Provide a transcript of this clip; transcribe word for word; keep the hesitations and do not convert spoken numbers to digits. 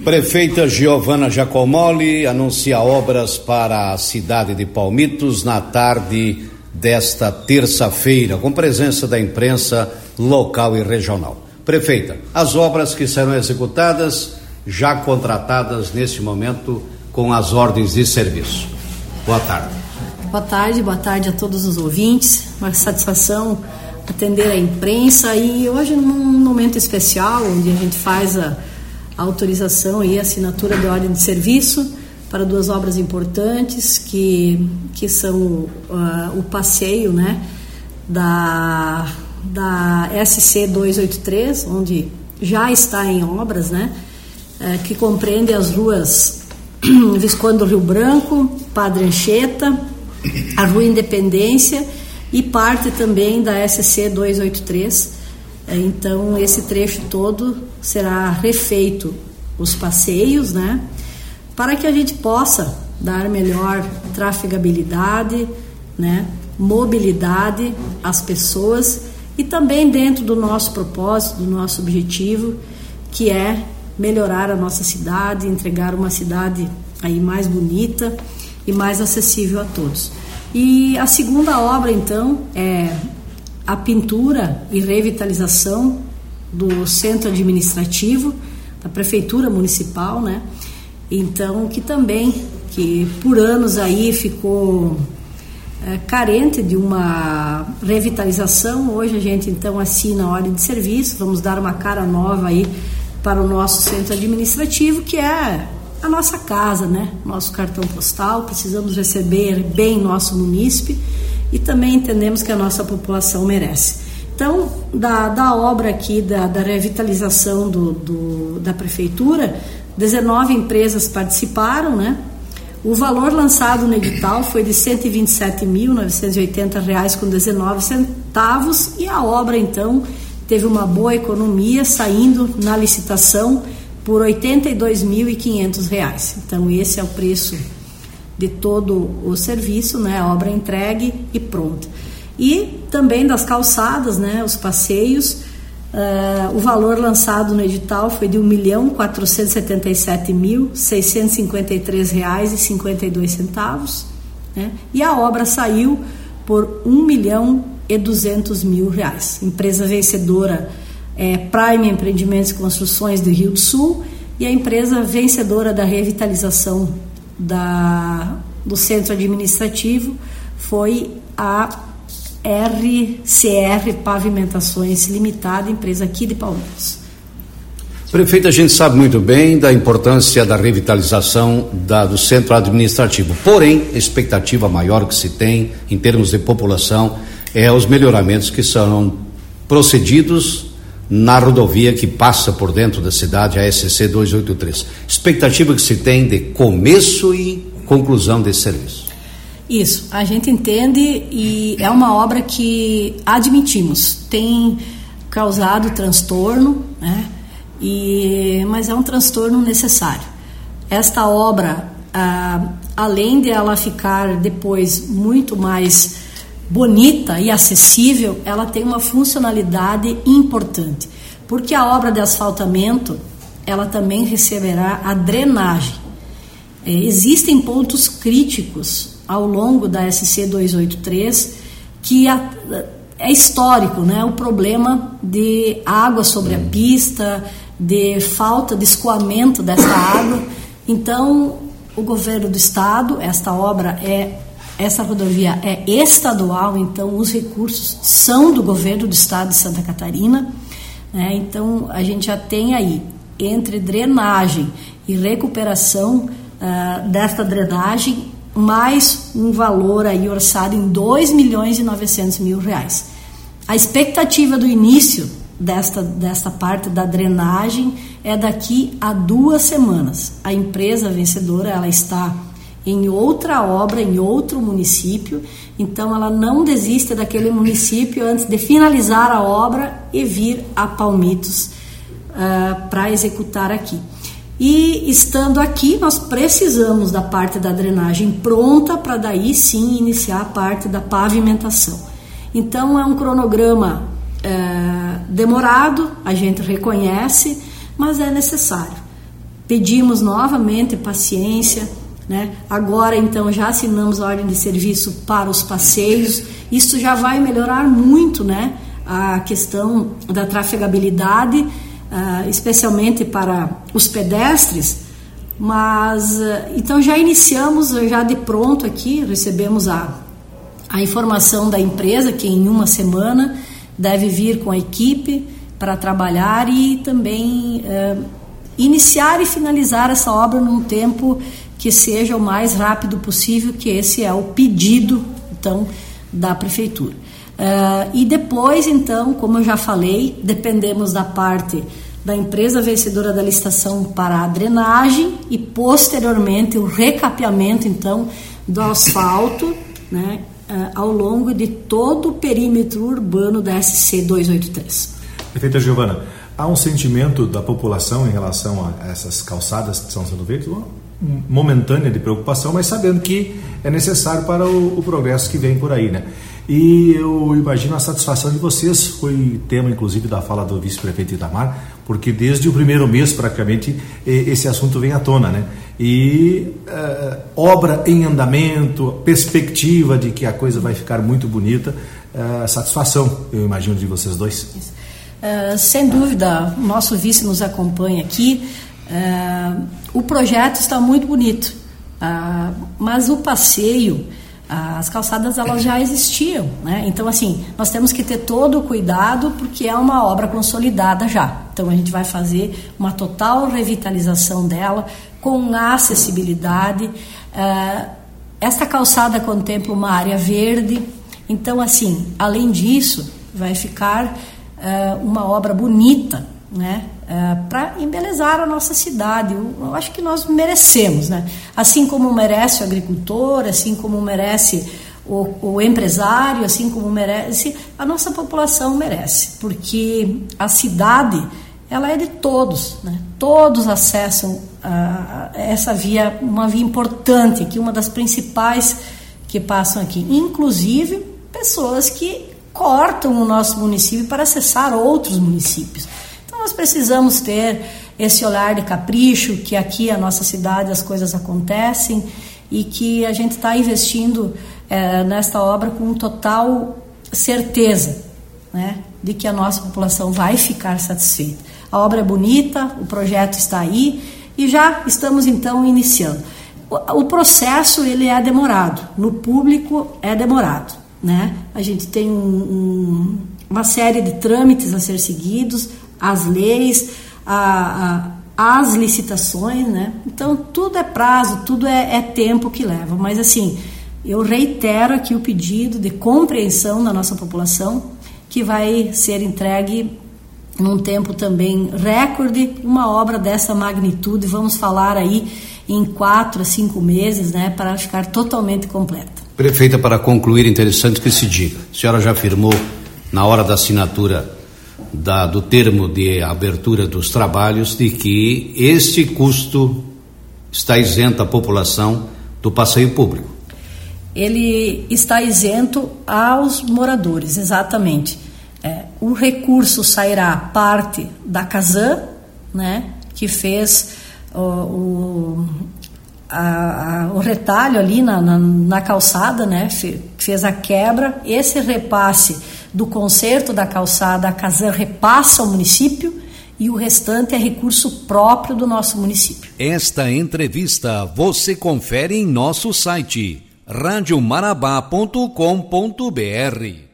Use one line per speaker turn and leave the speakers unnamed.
Prefeita Giovana Giacomoli anuncia obras para a cidade de Palmitos na tarde desta terça-feira, com presença da imprensa local e regional. Prefeita, as obras que serão executadas, já contratadas neste momento com as ordens de serviço. Boa tarde.
Boa tarde, boa tarde a todos os ouvintes. Uma satisfação atender a imprensa e hoje num momento especial onde a gente faz a a autorização e a assinatura da ordem de serviço para duas obras importantes que, que são uh, o passeio, né, da, da S C duzentos e oitenta e três, onde já está em obras, né, uh, que compreende as ruas Visconde do Rio Branco, Padre Anchieta, a Rua Independência e parte também da S C duzentos e oitenta e três. Então esse trecho todo será refeito, os passeios, né, para que a gente possa dar melhor trafegabilidade, né, mobilidade às pessoas e também dentro do nosso propósito, do nosso objetivo, que é melhorar a nossa cidade, entregar uma cidade aí mais bonita e mais acessível a todos. E a segunda obra então é a pintura e revitalização do centro administrativo da prefeitura municipal, né? Então, que também, que por anos aí ficou é, carente de uma revitalização. Hoje a gente então assina a ordem de serviço, vamos dar uma cara nova aí para o nosso centro administrativo, que é a nossa casa, né? Nosso cartão postal, precisamos receber bem nosso munícipe e também entendemos que a nossa população merece. Então, da, da obra aqui, da, da revitalização do, do, da prefeitura, dezenove empresas participaram, né? O valor lançado no edital foi de cento e vinte e sete mil novecentos e oitenta reais com dezenove centavos e a obra, então, teve uma boa economia, saindo na licitação por oitenta e dois mil e quinhentos reais. Então, esse é o preço de todo o serviço, né, a obra entregue e pronta. E também das calçadas, né, os passeios, uh, o valor lançado no edital foi de um milhão quatrocentos e setenta e sete mil seiscentos e cinquenta e três reais e cinquenta e dois centavos, né, e a obra saiu por um milhão e duzentos mil reais. Empresa vencedora é Prime Empreendimentos e Construções do Rio do Sul e a empresa vencedora da revitalização Da, do centro administrativo foi a R C R Pavimentações Limitada, empresa aqui de Palmitos.
Prefeita, a gente sabe muito bem da importância da revitalização da, do centro administrativo, porém a expectativa maior que se tem em termos de população é os melhoramentos que serão procedidos na rodovia que passa por dentro da cidade, a S C duzentos e oitenta e três. Expectativa que se tem de começo e conclusão desse serviço.
Isso, a gente entende e é uma obra que admitimos, tem causado transtorno, né? E, mas é um transtorno necessário. Esta obra, ah, além de ela ficar depois muito mais bonita e acessível, ela tem uma funcionalidade importante, porque a obra de asfaltamento, ela também receberá a drenagem. É, existem pontos críticos ao longo da S C duzentos e oitenta e três que a, é histórico, né? O problema de água sobre a pista, de falta de escoamento dessa água. Então, o governo do estado, esta obra é Essa rodovia é estadual, então os recursos são do governo do estado de Santa Catarina, né? Então a gente já tem aí, entre drenagem e recuperação uh, desta drenagem, mais um valor aí orçado em dois milhões e novecentos mil reais. A expectativa do início desta, desta parte da drenagem é daqui a duas semanas. A empresa vencedora, ela está em outra obra, em outro município, então ela não desiste daquele município antes de finalizar a obra e vir a Palmitos uh, para executar aqui. E estando aqui, nós precisamos da parte da drenagem pronta para daí sim iniciar a parte da pavimentação. Então é um cronograma uh, demorado, a gente reconhece, mas é necessário. pedimos novamente paciência, né? Agora então já assinamos a ordem de serviço para os passeios, isso já vai melhorar muito, né, a questão da trafegabilidade, uh, especialmente para os pedestres, mas uh, então já iniciamos, já de pronto aqui, recebemos a, a informação da empresa que em uma semana deve vir com a equipe para trabalhar e também uh, iniciar e finalizar essa obra num tempo que seja o mais rápido possível, que esse é o pedido, então, da Prefeitura. Uh, e depois, então, como eu já falei, dependemos da parte da empresa vencedora da licitação para a drenagem e, posteriormente, o recapeamento, então, do asfalto, né, uh, ao longo de todo o perímetro urbano da S C duzentos e oitenta e três.
Prefeita Giovana, há um sentimento da população em relação a essas calçadas que estão sendo feitas, momentânea de preocupação, mas sabendo que é necessário para o, o progresso que vem por aí, né? E eu imagino a satisfação de vocês, foi tema inclusive da fala do vice-prefeito Itamar, porque desde o primeiro mês praticamente esse assunto vem à tona, né? E uh, obra em andamento, perspectiva de que a coisa vai ficar muito bonita, uh, satisfação, eu imagino, de vocês dois.
Uh, sem dúvida, o nosso vice nos acompanha aqui. Uh, o projeto está muito bonito, uh, mas o passeio, uh, as calçadas elas já existiam, né? Então assim, nós temos que ter todo o cuidado porque é uma obra consolidada já, então a gente vai fazer uma total revitalização dela com acessibilidade. Uh, esta calçada contempla uma área verde, então assim, além disso vai ficar uh, uma obra bonita, né, uh, para embelezar a nossa cidade. Eu, eu acho que nós merecemos, né? Assim como merece o agricultor, assim como merece o, o empresário, assim como merece, a nossa população merece, porque a cidade ela é de todos, né? Todos acessam uh, essa via, uma via importante aqui, uma das principais que passam aqui, inclusive pessoas que cortam o nosso município para acessar outros municípios. Nós precisamos ter esse olhar de capricho, que aqui na nossa cidade as coisas acontecem e que a gente está investindo é, nesta obra com total certeza, né, de que a nossa população vai ficar satisfeita. A obra é bonita, o projeto está aí e já estamos então iniciando. O, o processo ele é demorado, no público é demorado, né? A gente tem um, um, uma série de trâmites a ser seguidos, as leis, a, a, as licitações, né? Então tudo é prazo, tudo é, é tempo que leva, mas assim, eu reitero aqui o pedido de compreensão da nossa população, que vai ser entregue num tempo também recorde, uma obra dessa magnitude, vamos falar aí em quatro a cinco meses, né, para ficar totalmente completa.
Prefeita, para concluir, interessante que se diga, a senhora já afirmou na hora da assinatura Da, do termo de abertura dos trabalhos de que este custo está isento à população do passeio público.
Ele está isento aos moradores, exatamente. É, o recurso sairá parte da Casan, né, que fez o, o, a, a, o retalho ali na, na, na calçada, né, fez a quebra. Esse repasse do conserto da calçada, a Casan repassa ao município e o restante é recurso próprio do nosso município.
Esta entrevista você confere em nosso site rádio marabá ponto com ponto br.